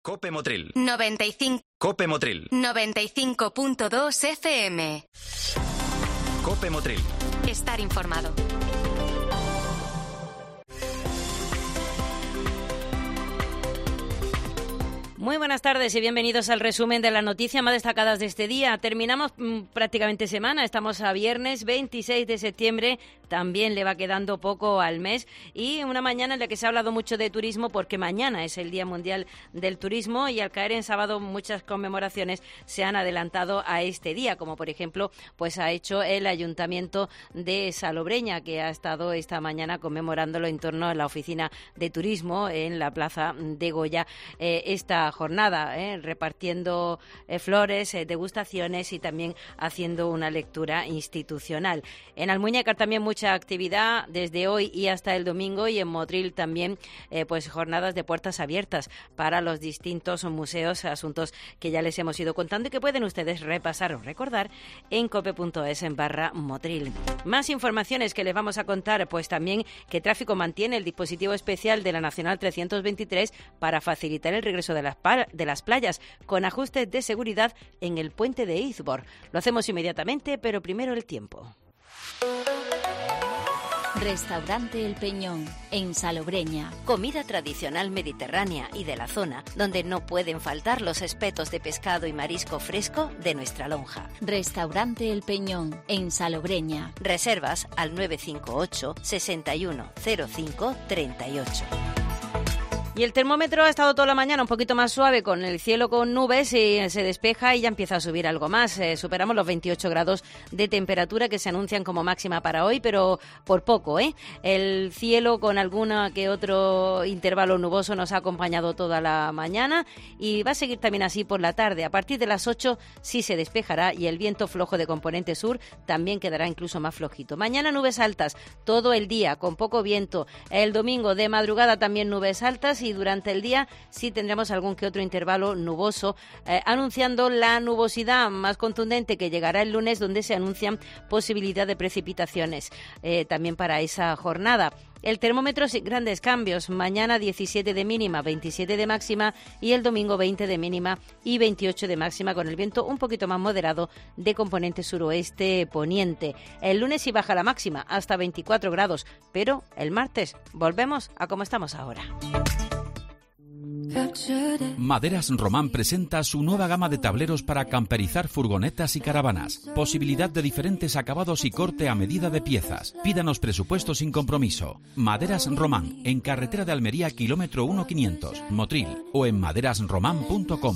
Cope Motril. 95. Cope Motril. 95.2 FM. Cope Motril. Estar informado. Muy buenas tardes y bienvenidos al resumen de las noticias más destacadas de este día. Terminamos prácticamente semana, estamos a viernes 26 de septiembre, también le va quedando poco al mes y una mañana en la que se ha hablado mucho de turismo porque mañana es el Día Mundial del Turismo y al caer en sábado muchas conmemoraciones se han adelantado a este día, como por ejemplo pues ha hecho el Ayuntamiento de Salobreña, que ha estado esta mañana conmemorándolo en torno a la oficina de turismo en la Plaza de Goya esta jornada, repartiendo flores, degustaciones y también haciendo una lectura institucional. En Almuñécar también mucha actividad desde hoy y hasta el domingo, y en Motril también pues jornadas de puertas abiertas para los distintos museos, asuntos que ya les hemos ido contando y que pueden ustedes repasar o recordar en cope.es/Motril. Más informaciones que les vamos a contar, pues también que Tráfico mantiene el dispositivo especial de la Nacional 323 para facilitar el regreso de las playas con ajustes de seguridad en el puente de Izbor. Lo hacemos inmediatamente, pero primero el tiempo. Restaurante El Peñón, en Salobreña. Comida tradicional mediterránea y de la zona, donde no pueden faltar los espetos de pescado y marisco fresco de nuestra lonja. Restaurante El Peñón, en Salobreña. Reservas al 958 61 05 38. Y el termómetro ha estado toda la mañana un poquito más suave, con el cielo con nubes, y se despeja y ya empieza a subir algo más. Superamos los 28 grados de temperatura que se anuncian como máxima para hoy, pero por poco, El cielo con alguna que otro intervalo nuboso nos ha acompañado toda la mañana y va a seguir también así por la tarde. A partir de las 8 sí se despejará y el viento flojo de componente sur también quedará incluso más flojito. Mañana nubes altas todo el día, con poco viento. El domingo de madrugada también nubes altas, y durante el día sí tendremos algún que otro intervalo nuboso, anunciando la nubosidad más contundente que llegará el lunes, donde se anuncian posibilidad de precipitaciones también para esa jornada. El termómetro sin grandes cambios. Mañana 17 de mínima, 27 de máxima, y el domingo 20 de mínima y 28 de máxima, con el viento un poquito más moderado de componente suroeste poniente. El lunes sí baja la máxima hasta 24 grados, pero el martes volvemos a como estamos ahora. Maderas Román presenta su nueva gama de tableros para camperizar furgonetas y caravanas. Posibilidad de diferentes acabados y corte a medida de piezas. Pídanos presupuesto sin compromiso. Maderas Román, en carretera de Almería, kilómetro 1500, Motril, o en maderasromán.com.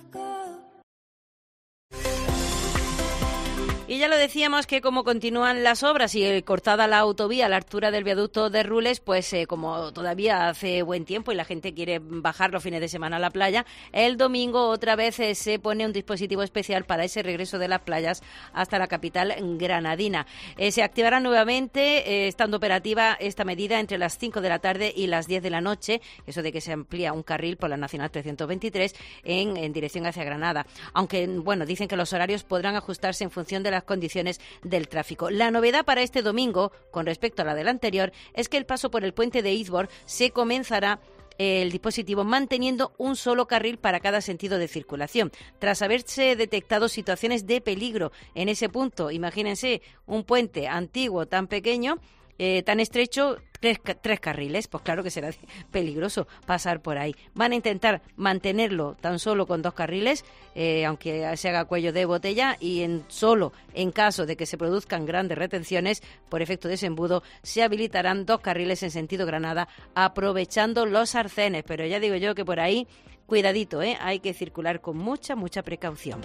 Y ya lo decíamos que como continúan las obras y cortada la autovía a la altura del viaducto de Rules, pues como todavía hace buen tiempo y la gente quiere bajar los fines de semana a la playa, el domingo otra vez se pone un dispositivo especial para ese regreso de las playas hasta la capital granadina. Se activará nuevamente, estando operativa esta medida entre las 5 de la tarde y las 10 de la noche, eso de que se amplía un carril por la Nacional 323 en dirección hacia Granada. Aunque, bueno, dicen que los horarios podrán ajustarse en función de las condiciones del tráfico. La novedad para este domingo, con respecto a la del anterior, es que el paso por el puente de Izbor se comenzará el dispositivo manteniendo un solo carril para cada sentido de circulación. Tras haberse detectado situaciones de peligro en ese punto, imagínense un puente antiguo tan pequeño, tan estrecho, tres carriles, pues claro que será peligroso pasar por ahí. Van a intentar mantenerlo tan solo con 2 carriles, aunque se haga cuello de botella, y solo en caso de que se produzcan grandes retenciones por efecto de ese embudo, se habilitarán 2 carriles en sentido Granada, aprovechando los arcenes. Pero ya digo yo que por ahí, cuidadito, hay que circular con mucha precaución.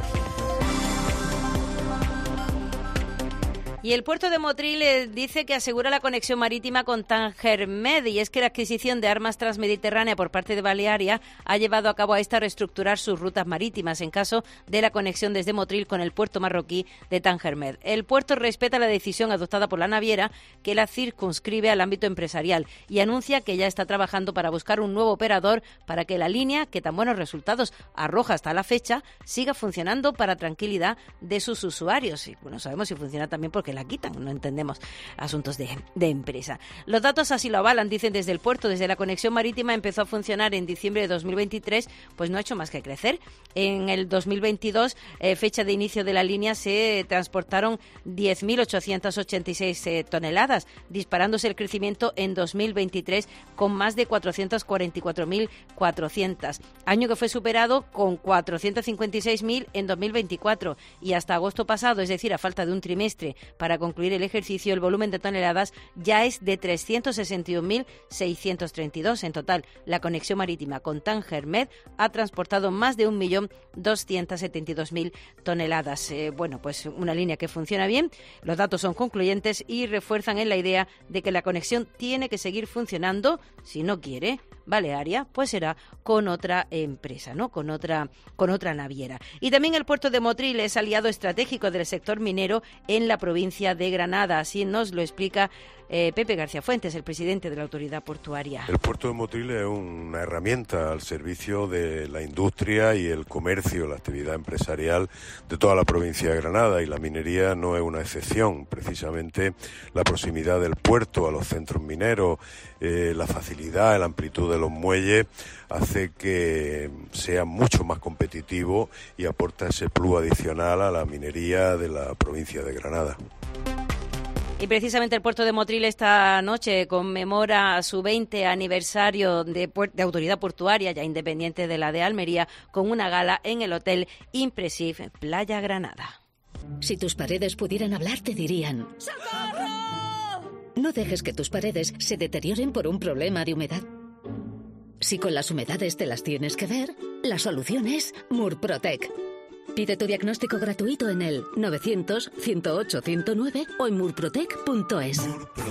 Y el puerto de Motril dice que asegura la conexión marítima con Tangermed, y es que la adquisición de armas transmediterránea por parte de Balearia ha llevado a cabo a esta reestructurar sus rutas marítimas en caso de la conexión desde Motril con el puerto marroquí de Tangermed. El puerto respeta la decisión adoptada por la naviera, que la circunscribe al ámbito empresarial, y anuncia que ya está trabajando para buscar un nuevo operador para que la línea, que tan buenos resultados arroja hasta la fecha, siga funcionando para tranquilidad de sus usuarios. Y bueno, sabemos si funciona también porque que la quitan. No entendemos asuntos de empresa. Los datos así lo avalan, dicen desde el puerto. Desde la conexión marítima empezó a funcionar en diciembre de 2023, pues no ha hecho más que crecer. En el 2022, fecha de inicio de la línea, se transportaron 10.886 toneladas, disparándose el crecimiento en 2023 con más de 444.400, año que fue superado con 456.000 en 2024, y hasta agosto pasado, es decir, a falta de un trimestre para concluir el ejercicio, el volumen de toneladas ya es de 361.632. En total, la conexión marítima con Tánger-Med ha transportado más de 1.272.000 toneladas. Bueno, pues una línea que funciona bien, los datos son concluyentes y refuerzan en la idea de que la conexión tiene que seguir funcionando. Si no quiere Balearia, pues será con otra empresa, ¿no? Con otra naviera. Y también el puerto de Motril es aliado estratégico del sector minero en la provincia de Granada. Así nos lo explica Pepe García Fuentes, el presidente de la autoridad portuaria. El puerto de Motril es una herramienta al servicio de la industria y el comercio, la actividad empresarial de toda la provincia de Granada, y la minería no es una excepción. Precisamente la proximidad del puerto a los centros mineros, la facilidad, la amplitud de los muelles hace que sea mucho más competitivo y aporta ese plus adicional a la minería de la provincia de Granada. Y precisamente el puerto de Motril esta noche conmemora su 20 aniversario de autoridad portuaria, ya independiente de la de Almería, con una gala en el Hotel Impressive Playa Granada. Si tus paredes pudieran hablar, te dirían: ¡socorro! No dejes que tus paredes se deterioren por un problema de humedad. Si con las humedades te las tienes que ver, la solución es Murprotec. Pide tu diagnóstico gratuito en el 900-108-109 o en murprotec.es.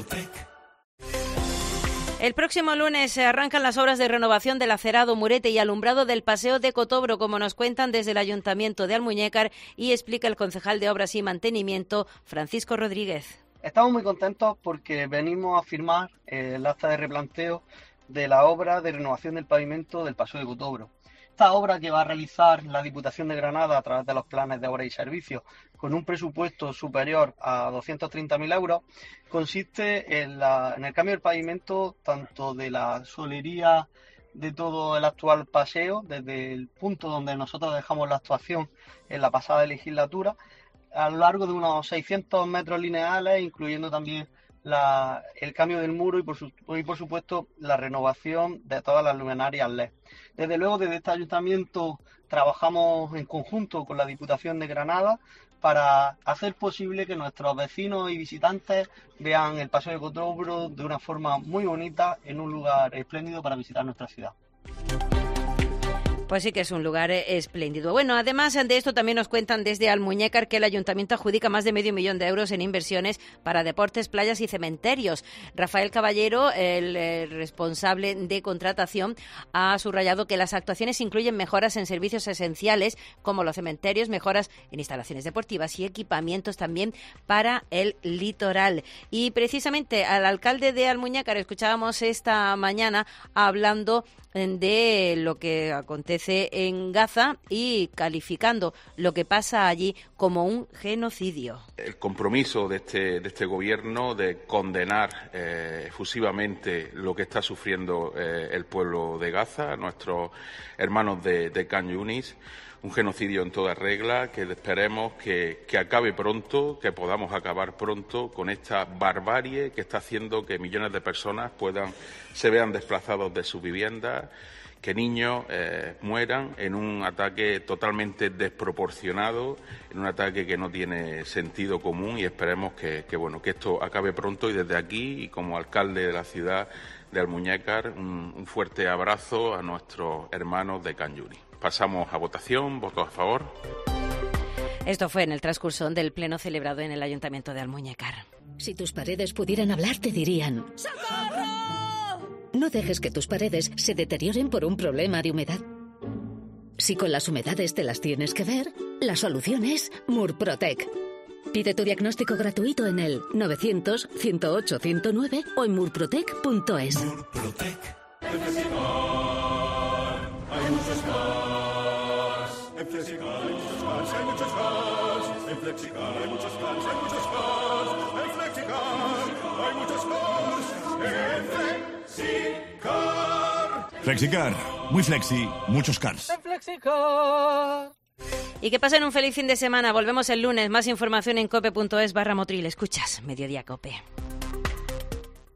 El próximo lunes se arrancan las obras de renovación del acerado, murete y alumbrado del Paseo de Cotobro, como nos cuentan desde el Ayuntamiento de Almuñécar y explica el concejal de Obras y Mantenimiento, Francisco Rodríguez. Estamos muy contentos porque venimos a firmar el acta de replanteo de la obra de renovación del pavimento del Paseo de Cotobro. Esta obra que va a realizar la Diputación de Granada a través de los planes de obras y servicios, con un presupuesto superior a 230.000 euros, consiste en el cambio del pavimento tanto de la solería de todo el actual paseo, desde el punto donde nosotros dejamos la actuación en la pasada legislatura, a lo largo de unos 600 metros lineales, incluyendo también el cambio del muro y por supuesto la renovación de todas las luminarias LED. Desde luego, desde este ayuntamiento trabajamos en conjunto con la Diputación de Granada para hacer posible que nuestros vecinos y visitantes vean el Paseo de Cotobro de una forma muy bonita, en un lugar espléndido para visitar nuestra ciudad. Pues sí que es un lugar espléndido. Bueno, además de esto también nos cuentan desde Almuñécar que el Ayuntamiento adjudica más de 500.000 euros en inversiones para deportes, playas y cementerios. Rafael Caballero, el responsable de contratación, ha subrayado que las actuaciones incluyen mejoras en servicios esenciales como los cementerios, mejoras en instalaciones deportivas y equipamientos también para el litoral. Y precisamente al alcalde de Almuñécar escuchábamos esta mañana hablando de lo que acontece en Gaza y calificando lo que pasa allí como un genocidio. El compromiso de este gobierno de condenar efusivamente lo que está sufriendo el pueblo de Gaza, nuestros hermanos de Khan Yunis, un genocidio en toda regla, que esperemos que acabe pronto, que podamos acabar pronto con esta barbarie que está haciendo que millones de personas se vean desplazados de sus viviendas, que niños mueran en un ataque totalmente desproporcionado, en un ataque que no tiene sentido común, y esperemos que esto acabe pronto. Y desde aquí, y como alcalde de la ciudad de Almuñécar, un fuerte abrazo a nuestros hermanos de Khan Yunis. Pasamos a votación. ¿Votos a favor? Esto fue en el transcurso del pleno celebrado en el Ayuntamiento de Almuñécar. Si tus paredes pudieran hablar, te dirían: ¡socorro! No dejes que tus paredes se deterioren por un problema de humedad. Si con las humedades te las tienes que ver, la solución es Murprotec. Pide tu diagnóstico gratuito en el 900-108-109 o en murprotec.es. Murprotec. En Flexicar hay muchos más. En Flexicar hay muchos más. En Flexicar hay muchos cars, hay muchos cars. En Flexicar hay muchos cars. En Flexicar. Flexicar, muy flexi, muchos cars. En Flexicar. Y que pasen un feliz fin de semana. Volvemos el lunes. Más información en cope.es/Motril. Escuchas Mediodía Cope.